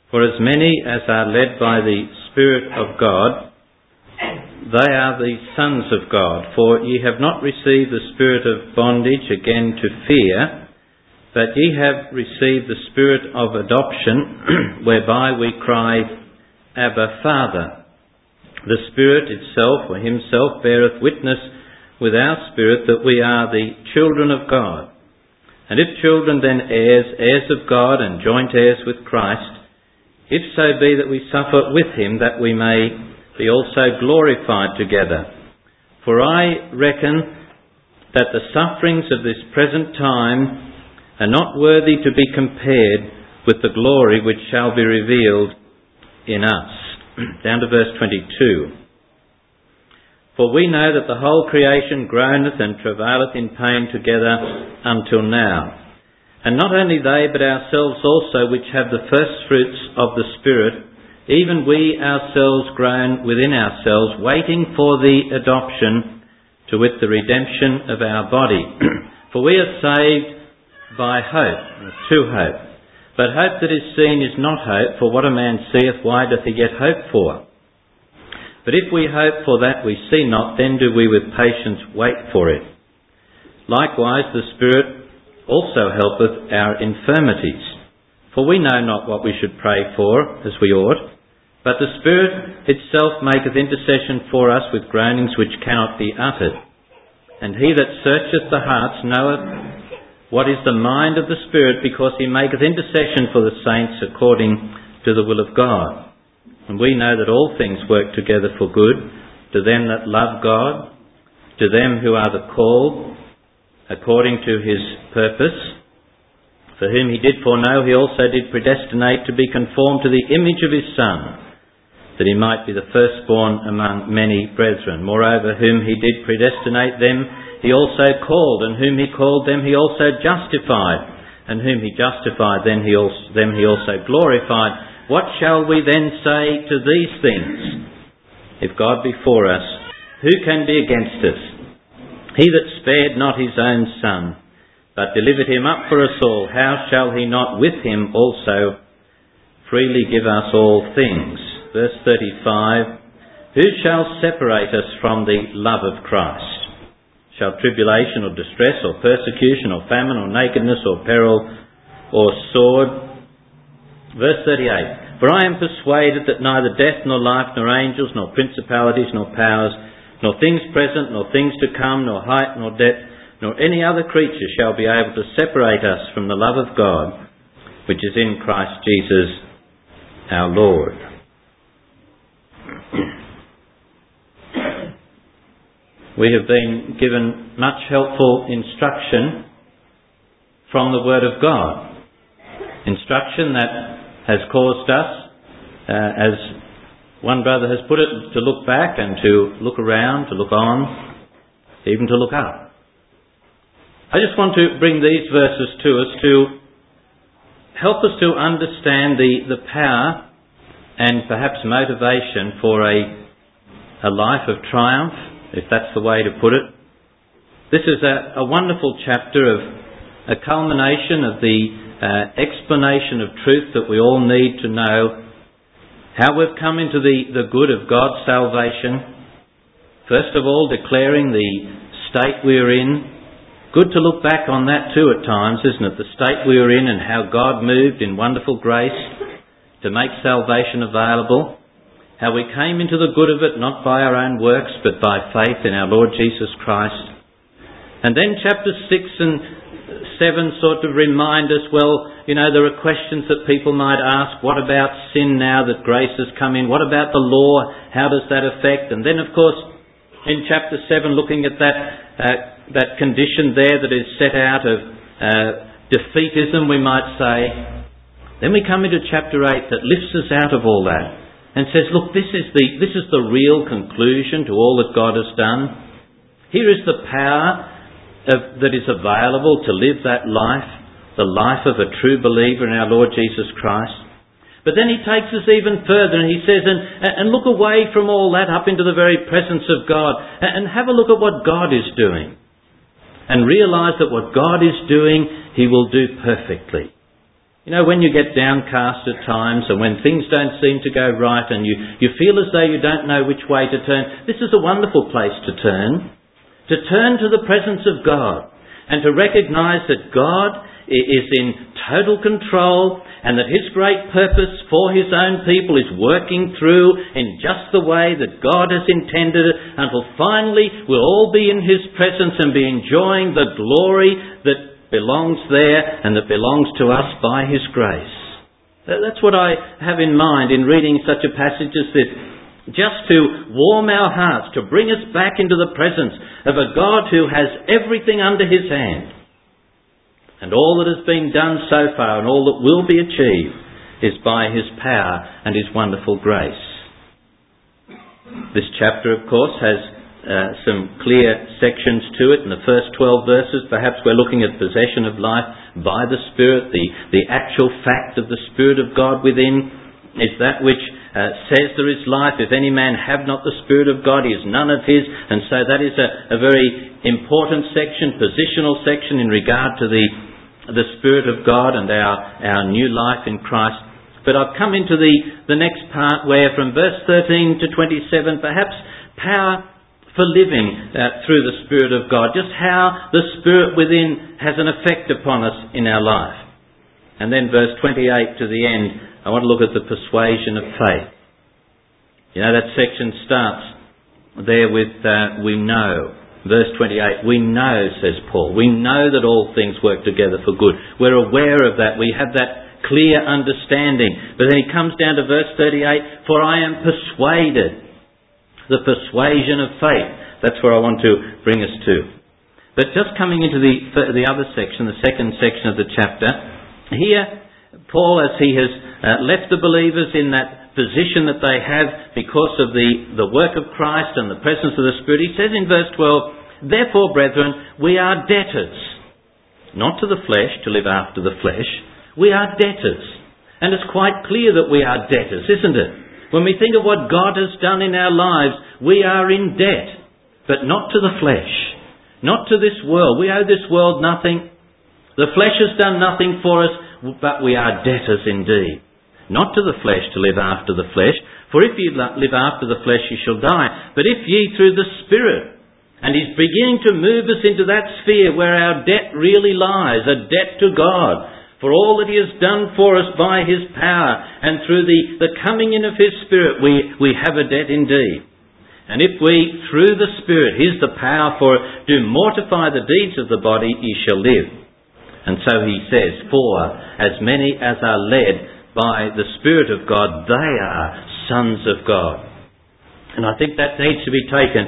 For as many as are led by the Spirit of God, they are the sons of God. For ye have not received the spirit of bondage again to fear, but ye have received the Spirit of adoption, whereby we cry, Abba, Father. The Spirit itself, or himself, beareth witness with our spirit that we are the children of God. And if children, then heirs, heirs of God, and joint heirs with Christ, if so be that we suffer with him, that we may be also glorified together. For I reckon that the sufferings of this present time are not worthy to be compared with the glory which shall be revealed in us. Down to verse 22. For we know that the whole creation groaneth and travaileth in pain together until now. And not only they, but ourselves also, which have the first fruits of the Spirit, even we ourselves groan within ourselves, waiting for the adoption, to wit, the redemption of our body. For we are saved by hope, to hope. But hope that is seen is not hope, for what a man seeth, why doth he yet hope for? But if we hope for that we see not, then do we with patience wait for it. Likewise the Spirit also helpeth our infirmities. For we know not what we should pray for, as we ought, but the Spirit itself maketh intercession for us with groanings which cannot be uttered. And he that searcheth the hearts knoweth what is the mind of the Spirit, because he maketh intercession for the saints according to the will of God. And we know that all things work together for good, to them that love God, to them who are the called, according to his purpose. For whom he did foreknow, he also did predestinate to be conformed to the image of his Son, that he might be the firstborn among many brethren. Moreover, whom he did predestinate, them he also called, and whom he called, them he also justified, and whom he justified, them he also glorified. What shall we then say to these things? If God be for us, who can be against us? He that spared not his own Son, but delivered him up for us all, how shall he not with him also freely give us all things? Verse 35, who shall separate us from the love of Christ? Shall tribulation or distress or persecution or famine or nakedness or peril or sword? Verse 38, for I am persuaded that neither death nor life nor angels nor principalities nor powers nor things present, nor things to come, nor height, nor depth, nor any other creature shall be able to separate us from the love of God, which is in Christ Jesus our Lord. We have been given much helpful instruction from the Word of God. Instruction that has caused us, as one brother has put it, to look back and to look around, to look on, even to look up. I just want to bring these verses to us to help us to understand the power and perhaps motivation for a life of triumph, if that's the way to put it. This is a wonderful chapter of a culmination of the explanation of truth that we all need to know. How we've come into the good of God's salvation. First of all, declaring the state we're in. Good to look back on that too at times, isn't it? The state we were in and how God moved in wonderful grace to make salvation available. How we came into the good of it, not by our own works, but by faith in our Lord Jesus Christ. And then chapters 6 and 7 sort of remind us, well, you know, there are questions that people might ask. What about sin now that grace has come in? What about the law? How does that affect? And then, of course, in chapter 7, looking at that condition there that is set out of defeatism, we might say. Then we come into chapter 8 that lifts us out of all that and says, look, this is the real conclusion to all that God has done. Here is the power that is available to live that life, the life of a true believer in our Lord Jesus Christ. But then he takes us even further and he says, and look away from all that up into the very presence of God and have a look at what God is doing. And realise that what God is doing, He will do perfectly. You know, when you get downcast at times and when things don't seem to go right and you feel as though you don't know which way to turn, this is a wonderful place to turn. To turn to the presence of God and to recognise that God is in total control and that His great purpose for His own people is working through in just the way that God has intended it, until finally we'll all be in His presence and be enjoying the glory that belongs there and that belongs to us by His grace. That's what I have in mind in reading such a passage as this. Just to warm our hearts, to bring us back into the presence of a God who has everything under His hand. And all that has been done so far and all that will be achieved is by His power and His wonderful grace. This chapter, of course, has some clear sections to it. In the first 12 verses, perhaps we're looking at possession of life by the Spirit. The actual fact of the Spirit of God within is that which says there is life. If any man have not the Spirit of God, he is none of his. And so that is a very important section, positional section in regard to the Spirit of God and our new life in Christ. But I've come into the next part where from verse 13 to 27, perhaps power for living through the Spirit of God, just how the Spirit within has an effect upon us in our life. And then verse 28 to the end, I want to look at the persuasion of faith. You know, that section starts there with we know. Verse 28, we know, says Paul, we know that all things work together for good. We're aware of that. We have that clear understanding. But then he comes down to verse 38, for I am persuaded. The persuasion of faith. That's where I want to bring us to. But just coming into the other section, the second section of the chapter, here Paul, as he has left the believers in that position that they have because of the work of Christ and the presence of the Spirit, he says in verse 12, therefore, brethren, we are debtors, not to the flesh, to live after the flesh. We are debtors. And it's quite clear that we are debtors, isn't it? When we think of what God has done in our lives, we are in debt, but not to the flesh, not to this world. We owe this world nothing. The flesh has done nothing for us, but we are debtors indeed. Not to the flesh to live after the flesh, for if ye live after the flesh, ye shall die. But if ye through the Spirit, and He's beginning to move us into that sphere where our debt really lies, a debt to God, for all that He has done for us by His power, and through the coming in of His Spirit, we have a debt indeed. And if we, through the Spirit, Here's the power for it, do mortify the deeds of the body, ye shall live. And so he says, for as many as are led by the Spirit of God, they are sons of God. And I think that needs to be taken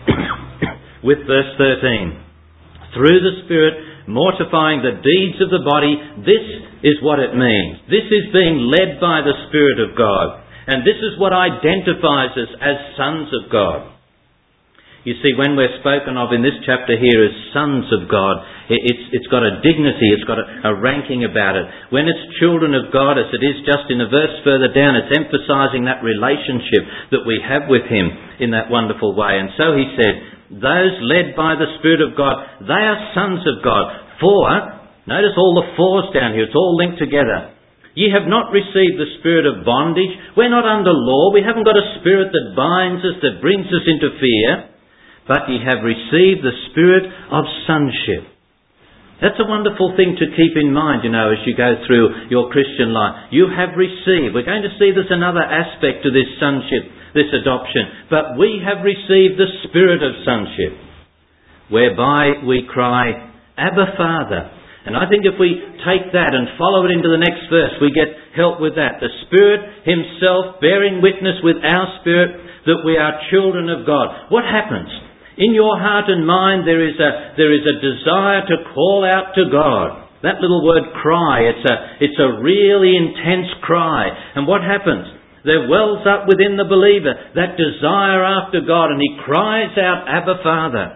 with verse 13. Through the Spirit, mortifying the deeds of the body, this is what it means. This is being led by the Spirit of God. And this is what identifies us as sons of God. You see, when we're spoken of in this chapter here as sons of God, it's got a dignity, it's got a ranking about it. When it's children of God, as it is just in a verse further down, it's emphasising that relationship that we have with Him in that wonderful way. And so he said, those led by the Spirit of God, they are sons of God. For, notice all the fours down here, it's all linked together. Ye have not received the spirit of bondage. We're not under law. We haven't got a spirit that binds us, that brings us into fear. But ye have received the spirit of sonship. That's a wonderful thing to keep in mind, you know, as you go through your Christian life. You have received. We're going to see there's another aspect to this sonship, this adoption. But we have received the spirit of sonship, whereby we cry, Abba, Father. And I think if we take that and follow it into the next verse, we get help with that. The Spirit Himself bearing witness with our spirit that we are children of God. What happens? In your heart and mind there is a desire to call out to God. That little word cry, it's a really intense cry. And what happens? There wells up within the believer that desire after God, and he cries out, Abba, Father.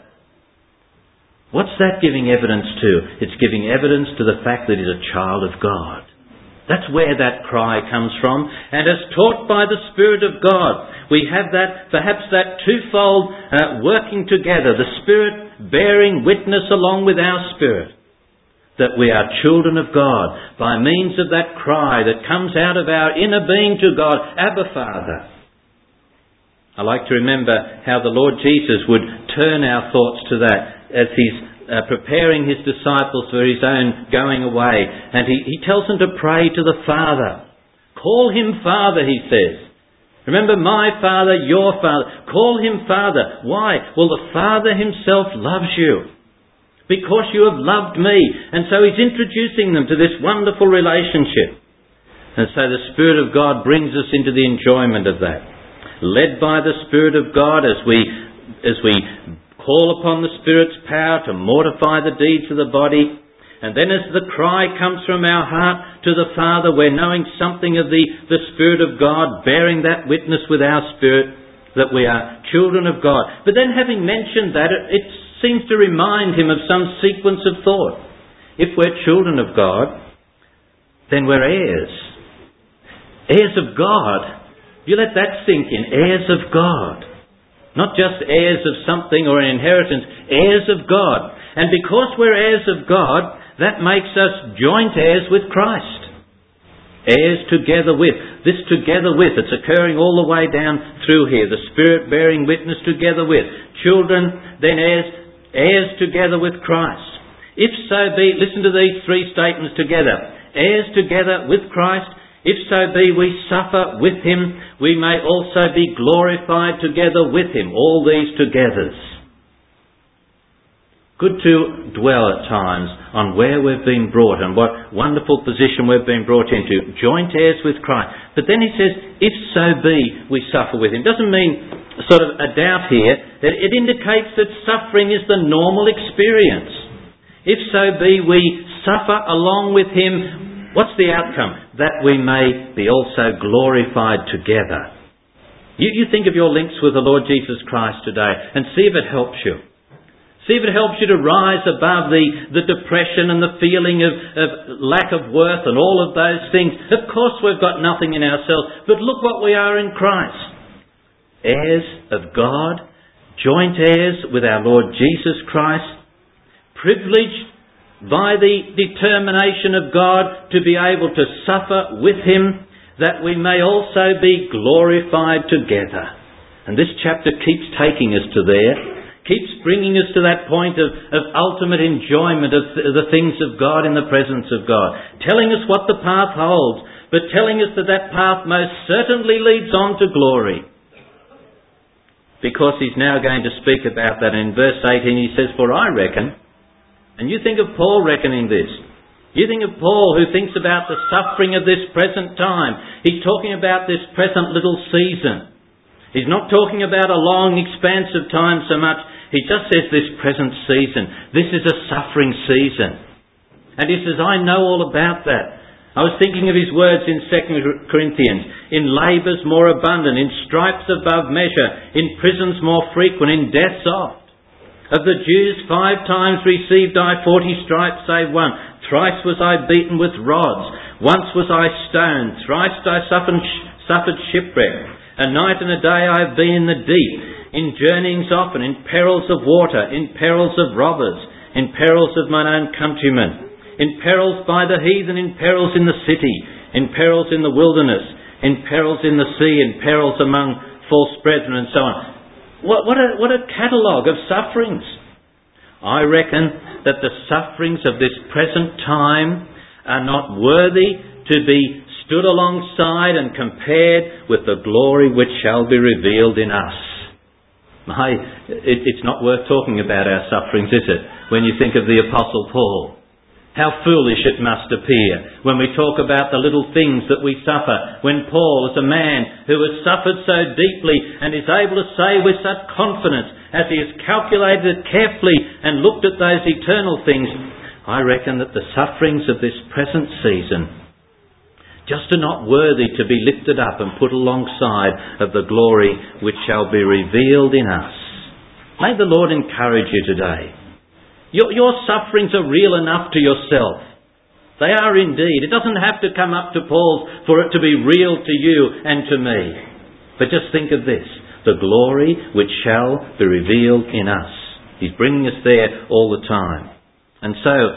What's that giving evidence to? It's giving evidence to the fact that he's a child of God. That's where that cry comes from. And as taught by the Spirit of God, we have that, perhaps that twofold working together. The Spirit bearing witness along with our spirit. that we are children of God by means of that cry that comes out of our inner being to God, Abba, Father. I like to remember how the Lord Jesus would turn our thoughts to that as He's preparing His disciples for His own going away. And He tells them to pray to the Father. Call Him Father, He says. Remember, my Father, your Father. Call Him Father. Why? Well, the Father Himself loves you, because you have loved me. And so He's introducing them to this wonderful relationship. And so the Spirit of God brings us into the enjoyment of that. Led by the Spirit of God as we call upon the Spirit's power to mortify the deeds of the body. And then as the cry comes from our heart to the Father, we're knowing something of the Spirit of God, bearing that witness with our spirit that we are children of God. But then having mentioned that, it seems to remind him of some sequence of thought. If we're children of God, then we're heirs. Heirs of God. You let that sink in. Heirs of God. Not just heirs of something or an inheritance. Heirs of God. And because we're heirs of God, that makes us joint heirs with Christ. Heirs together with. This together with. It's occurring all the way down through here. The Spirit bearing witness together with. Children, then heirs. Heirs together with Christ. If so be, listen to these three statements together. Heirs together with Christ. If so be we suffer with Him, we may also be glorified together with Him. All these togethers. Good to dwell at times on where we've been brought and what wonderful position we've been brought into. Joint heirs with Christ. But then he says, if so be we suffer with Him. Doesn't mean sort of a doubt here. It indicates that suffering is the normal experience. If so be we suffer along with Him, what's the outcome? That we may be also glorified together. You think of your links with the Lord Jesus Christ today and see if it helps you. See if it helps you to rise above the depression and the feeling of lack of worth and all of those things. Of course we've got nothing in ourselves, but look what we are in Christ. Heirs of God, joint heirs with our Lord Jesus Christ, privileged by the determination of God to be able to suffer with Him, that we may also be glorified together. And this chapter keeps taking us to there, keeps bringing us to that point of ultimate enjoyment of the things of God in the presence of God, telling us what the path holds, but telling us that that path most certainly leads on to glory. Because he's now going to speak about that. In verse 18 he says, for I reckon. And you think of Paul reckoning this. You think of Paul who thinks about the suffering of this present time. He's talking about this present little season. He's not talking about a long expanse of time so much. He just says this present season. This is a suffering season. And he says, I know all about that. I was thinking of his words in 2 Corinthians. In labours more abundant, in stripes above measure, in prisons more frequent, in deaths oft. Of the Jews 5 times received I 40 stripes save one. Thrice was I beaten with rods. Once was I stoned. Thrice I suffered shipwreck. A night and a day I have been in the deep. In journeyings often, in perils of water, in perils of robbers, in perils of mine own countrymen, in perils by the heathen, in perils in the city, in perils in the wilderness, in perils in the sea, in perils among false brethren, and so on. What a catalogue of sufferings. I reckon that the sufferings of this present time are not worthy to be stood alongside and compared with the glory which shall be revealed in us. It's not worth talking about our sufferings, is it? When you think of the Apostle Paul. How foolish it must appear when we talk about the little things that we suffer, when Paul, as a man who has suffered so deeply and is able to say with such confidence, as he has calculated it carefully and looked at those eternal things, I reckon that the sufferings of this present season just are not worthy to be lifted up and put alongside of the glory which shall be revealed in us. May the Lord encourage you today. Your sufferings are real enough to yourself. They are indeed. It doesn't have to come up to Paul's for it to be real to you and to me. But just think of this. The glory which shall be revealed in us. He's bringing us there all the time. And so,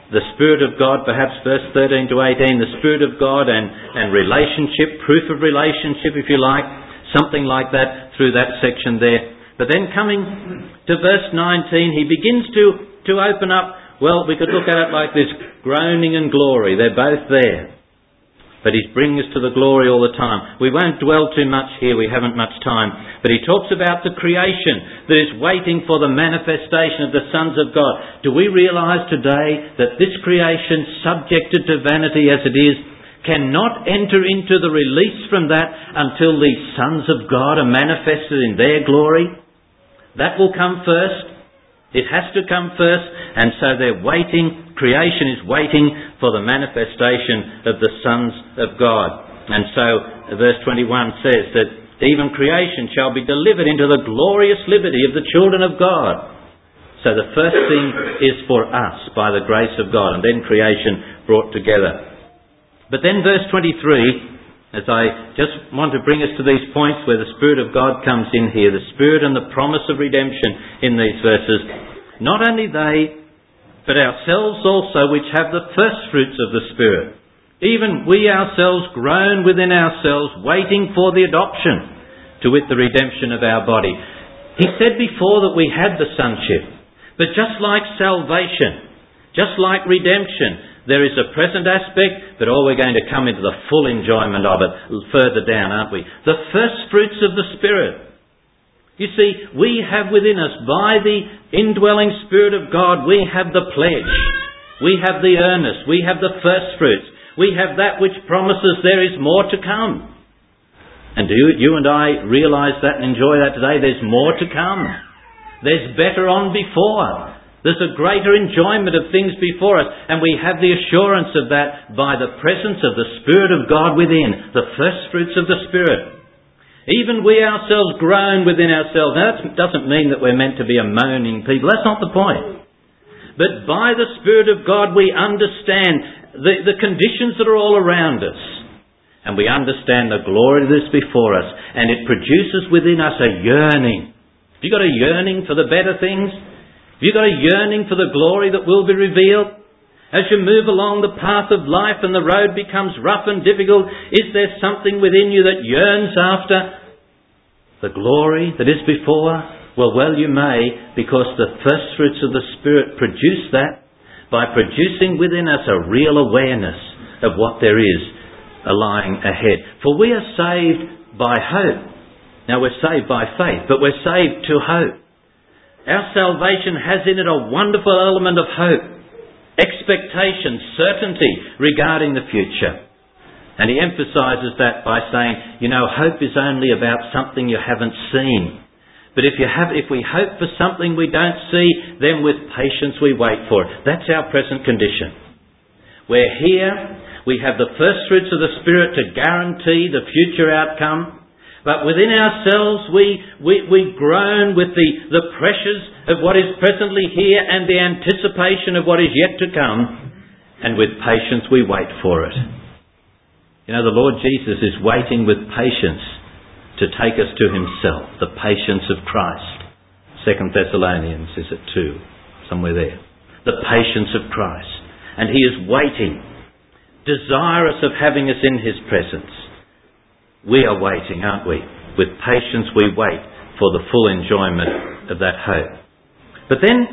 the Spirit of God, perhaps verse 13 to 18, the Spirit of God and relationship, proof of relationship if you like, something like that through that section there. But then coming to verse 19, he begins to open up, well, we could look at it like this, groaning and glory, they're both there. But he's bringing us to the glory all the time. We won't dwell too much here, we haven't much time. But he talks about the creation that is waiting for the manifestation of the sons of God. Do we realise today that this creation, subjected to vanity as it is, cannot enter into the release from that until the sons of God are manifested in their glory? That will come first. It has to come first, and so they're waiting. Creation is waiting for the manifestation of the sons of God. And so verse 21 says that even creation shall be delivered into the glorious liberty of the children of God. So the first thing is for us by the grace of God, and then creation brought together. But then verse 23, as I just want to bring us to these points where the Spirit of God comes in here, the Spirit and the promise of redemption in these verses. Not only they, but ourselves also, which have the first fruits of the Spirit. Even we ourselves groan within ourselves, waiting for the adoption, to wit the redemption of our body. He said before that we had the sonship. But just like salvation, just like redemption, there is a present aspect, but we're going to come into the full enjoyment of it further down, aren't we? The first fruits of the Spirit. You see, we have within us, by the indwelling Spirit of God, we have the pledge. We have the earnest. We have the first fruits. We have that which promises there is more to come. And do you and I realise that and enjoy that today? There's more to come. There's better on before. There's a greater enjoyment of things before us. And we have the assurance of that by the presence of the Spirit of God within, the first fruits of the Spirit. Even we ourselves groan within ourselves. Now that doesn't mean that we're meant to be a moaning people. That's not the point. But by the Spirit of God we understand the conditions that are all around us. And we understand the glory that is before us. And it produces within us a yearning. Have you got a yearning for the better things? Have you got a yearning for the glory that will be revealed? As you move along the path of life and the road becomes rough and difficult, is there something within you that yearns after the glory that is before? Well, you may, because the first fruits of the Spirit produce that by producing within us a real awareness of what there is lying ahead. For we are saved by hope. Now we're saved by faith, but we're saved to hope. Our salvation has in it a wonderful element of hope. Expectation, certainty regarding the future. And he emphasises that by saying, hope is only about something you haven't seen. But if we hope for something we don't see, then with patience we wait for it. That's our present condition. We're here, we have the first fruits of the Spirit to guarantee the future outcome. But within ourselves we groan with the pressures of what is presently here and the anticipation of what is yet to come. And with patience we wait for it. The Lord Jesus is waiting with patience to take us to himself. The patience of Christ. 2 Thessalonians is at 2, somewhere there. The patience of Christ. And he is waiting, desirous of having us in his presence. We are waiting, aren't we? With patience we wait for the full enjoyment of that hope. But then,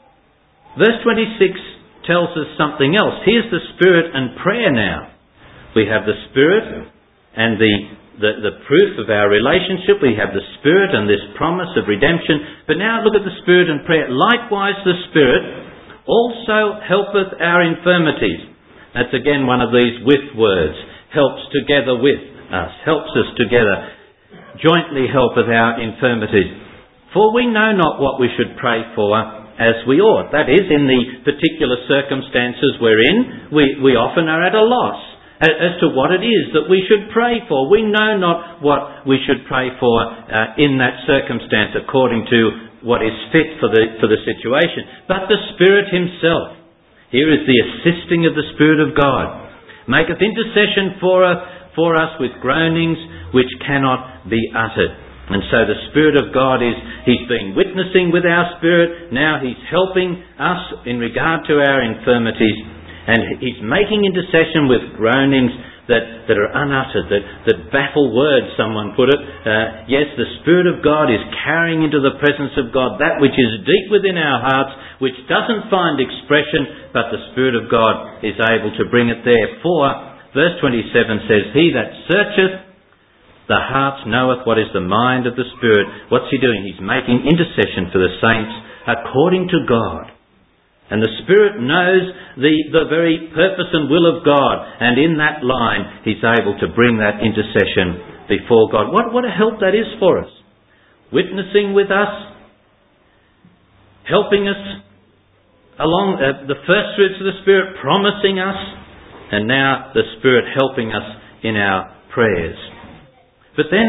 verse 26 tells us something else. Here's the Spirit and prayer now. We have the Spirit and the proof of our relationship. We have the Spirit and this promise of redemption. But now look at the Spirit and prayer. Likewise the Spirit also helpeth our infirmities. That's again one of these with words. Helps together with us, helps us together, jointly helpeth our infirmities. For we know not what we should pray for as we ought. That is, in the particular circumstances we're in, we often are at a loss as to what it is that we should pray for. We know not what we should pray for in that circumstance according to what is fit for the situation. But the Spirit himself, here is the assisting of the Spirit of God, maketh intercession for us with groanings which cannot be uttered. And so the Spirit of God He's been witnessing with our spirit. Now He's helping us in regard to our infirmities. And He's making intercession with groanings that are unuttered, that baffle words, someone put it. Yes, the Spirit of God is carrying into the presence of God that which is deep within our hearts, which doesn't find expression, but the Spirit of God is able to bring it there. For, verse 27 says, He that searcheth the hearts knoweth what is the mind of the Spirit. What's He doing? He's making intercession for the saints according to God. And the Spirit knows the very purpose and will of God. And in that line, He's able to bring that intercession before God. What a help that is for us. Witnessing with us, helping us along the first fruits of the Spirit, promising us, and now the Spirit helping us in our prayers. But then,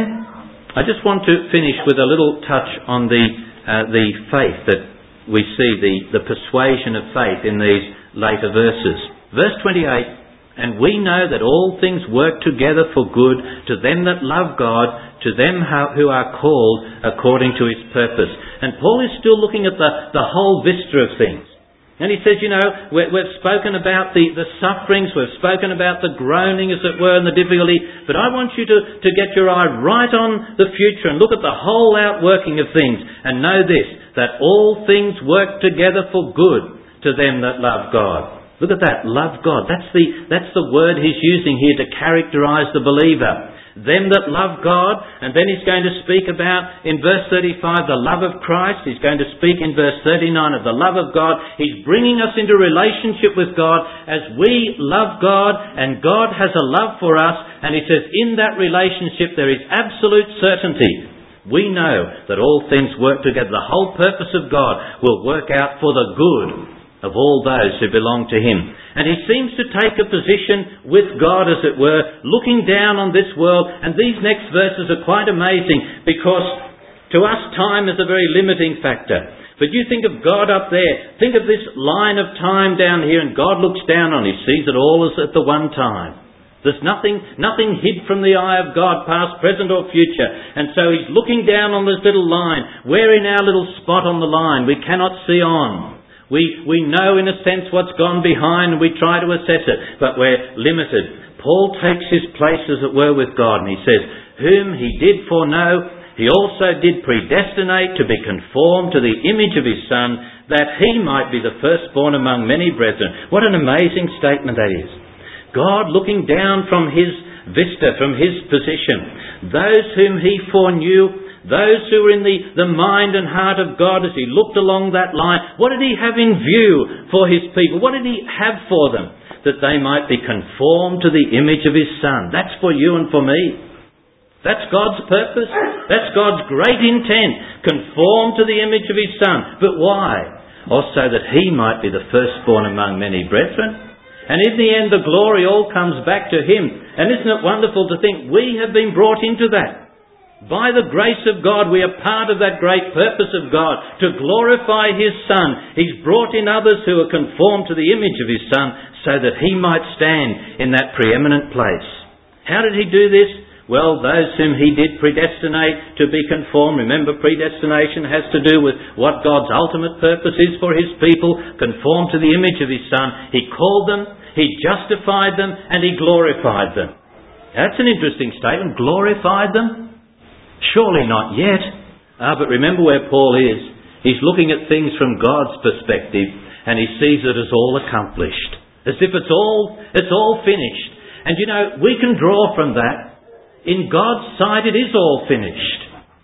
I just want to finish with a little touch on the faith that we see, the persuasion of faith in these later verses. Verse 28, and we know that all things work together for good to them that love God, to them who are called according to His purpose. And Paul is still looking at the whole vista of things. And he says, we've spoken about the sufferings, we've spoken about the groaning, as it were, and the difficulty, but I want you to get your eye right on the future and look at the whole outworking of things and know this, that all things work together for good to them that love God. Look at that, love God. That's the word he's using here to characterise the believer. Them that love God, and then he's going to speak about, in verse 35, the love of Christ. He's going to speak in verse 39 of the love of God. He's bringing us into relationship with God as we love God, and God has a love for us, and he says in that relationship there is absolute certainty. We know that all things work together. The whole purpose of God will work out for the good of all those who belong to Him. And he seems to take a position with God, as it were, looking down on this world. And these next verses are quite amazing, because to us time is a very limiting factor. But you think of God up there, think of this line of time down here, and God looks down on it, sees it all as at the one time. There's nothing hid from the eye of God, past, present or future. And so He's looking down on this little line. We're in our little spot on the line. We cannot see on. We know in a sense what's gone behind, and we try to assess it, but we're limited. Paul takes his place, as it were, with God, and he says, whom He did foreknow, He also did predestinate to be conformed to the image of His Son, that He might be the firstborn among many brethren. What an amazing statement that is. God looking down from His vista, from His position. Those whom He foreknew, those who were in the mind and heart of God as He looked along that line, what did He have in view for His people? What did He have for them? That they might be conformed to the image of His Son. That's for you and for me. That's God's purpose. That's God's great intent. Conform to the image of His Son. But why? Also that He might be the firstborn among many brethren. And in the end, the glory all comes back to Him. And isn't it wonderful to think we have been brought into that? By the grace of God, we are part of that great purpose of God to glorify His Son. He's brought in others who are conformed to the image of His Son so that He might stand in that preeminent place. How did He do this? Well, those whom He did predestinate to be conformed. Remember, predestination has to do with what God's ultimate purpose is for His people, conformed to the image of His Son. He called them, He justified them, and He glorified them. That's an interesting statement. Glorified them? Surely not yet. But remember where Paul is. He's looking at things from God's perspective, and he sees it as all accomplished. As if it's all finished. And we can draw from that. In God's sight it is all finished.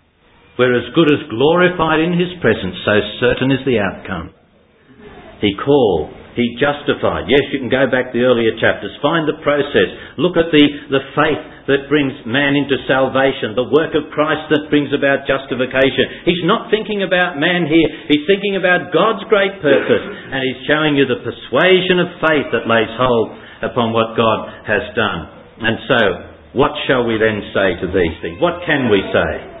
We're as good as glorified in His presence, so certain is the outcome. He called. He justified. Yes, you can go back to the earlier chapters. Find the process. Look at the faith that brings man into salvation. The work of Christ that brings about justification. He's not thinking about man here. He's thinking about God's great purpose. And He's showing you the persuasion of faith that lays hold upon what God has done. And so, what shall we then say to these things? What can we say?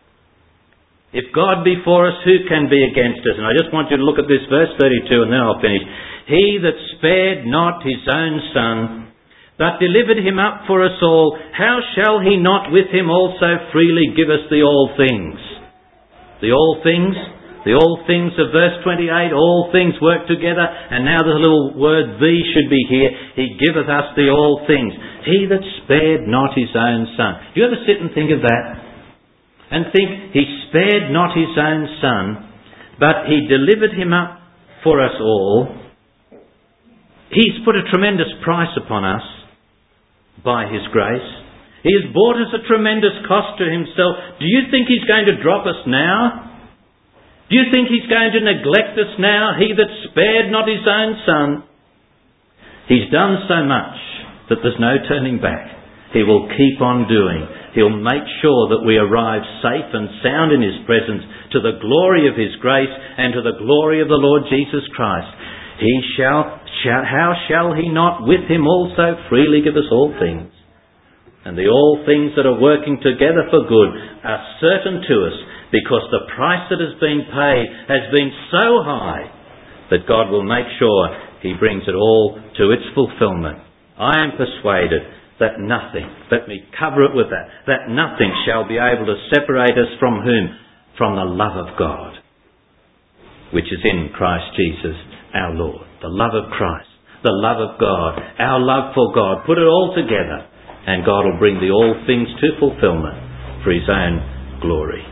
If God be for us, who can be against us? And I just want you to look at this verse 32 and then I'll finish. He that spared not His own Son, but delivered him up for us all, how shall he not with him also freely give us the all things? The all things of verse 28, all things work together, and now the little word "thee" should be here. He giveth us the all things. He that spared not his own son. Do you ever sit and think of that? And think, he spared not his own son, but he delivered him up for us all. He's put a tremendous price upon us by his grace. He has bought us a tremendous cost to himself. Do you think he's going to drop us now? Do you think he's going to neglect us now? He that spared not his own son. He's done so much that there's no turning back. He will keep on doing. He'll make sure that we arrive safe and sound in his presence, to the glory of his grace and to the glory of the Lord Jesus Christ. How shall he not with him also freely give us all things? And the all things that are working together for good are certain to us, because the price that has been paid has been so high that God will make sure he brings it all to its fulfillment. I am persuaded that nothing, let me cover it with that nothing shall be able to separate us from whom? From the love of God, which is in Christ Jesus our Lord. The love of Christ, the love of God, our love for God. Put it all together and God will bring the all things to fulfillment for his own glory.